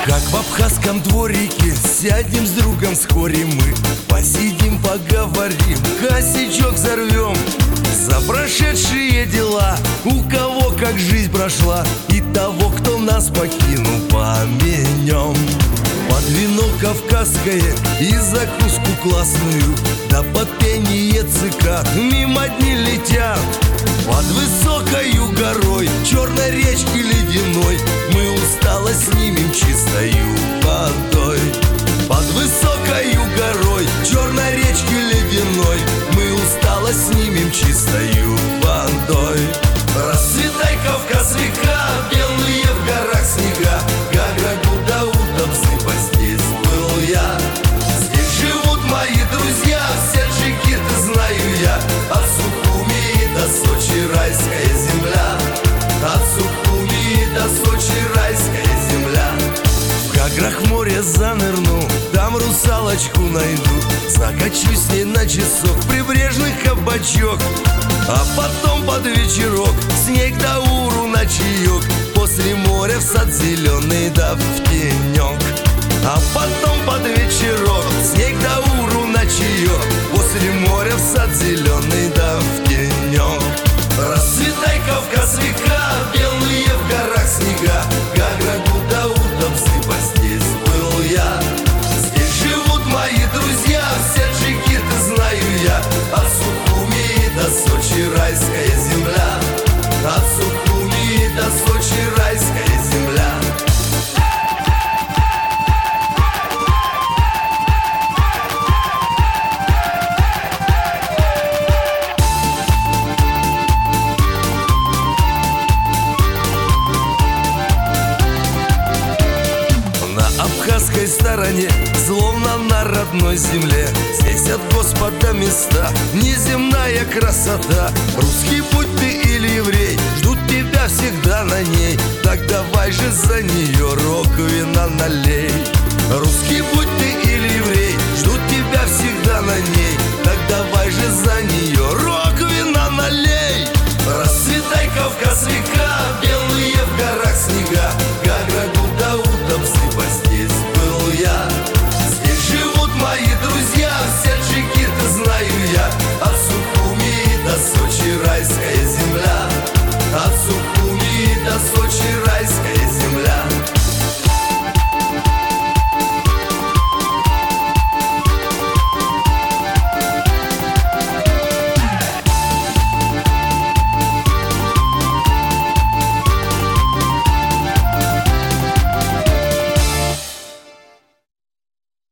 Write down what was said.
Как в абхазском дворике сядем с другом вскоре мы, посидим, поговорим, косячок взорвем за прошедшие дела, у кого как жизнь прошла, и того, кто нас покинул, помянем. Под вино кавказское и закуску классную, да под пение цикад мимо дни летят. Под высокою горой черной речки ледяной мы усталость снимем чистою водой. Под высокою горой черной речки ледяной мы усталость снимем чистою водой. Расцветай, Кавказ, века, белые в горах снега, Гаграгу да Удовцы, здесь был я. Здесь живут мои друзья, все джигиты знаю я. От Сухуми до Сочи райская земля, от Сухуми до Сочи райская земля. В Гаграх в море занырну, там русалочку найду, закачусь с ней на часок в прибрежный кабачок, а потом под вечерок с ней к Дауру на чаек, после моря в сад зеленый да в тенек. А потом под вечерок с ней к Дауру на чаек, после моря в сад зеленый да в тенек. Расцветай, Кавказ, века, белые в горах снега, Гаграгу да Удовцы, здесь был я. Здесь живут мои друзья, все джигиты знаю я. От Сухуми до Сочи райская земля, от Сухуми до Сочи райская земля. На абхазской стороне, словно на родной земле, здесь от Господа места, неземная красота. Русский будь ты или еврей, ждут тебя всегда на ней, так давай же за нее рог вина налей. Русский будь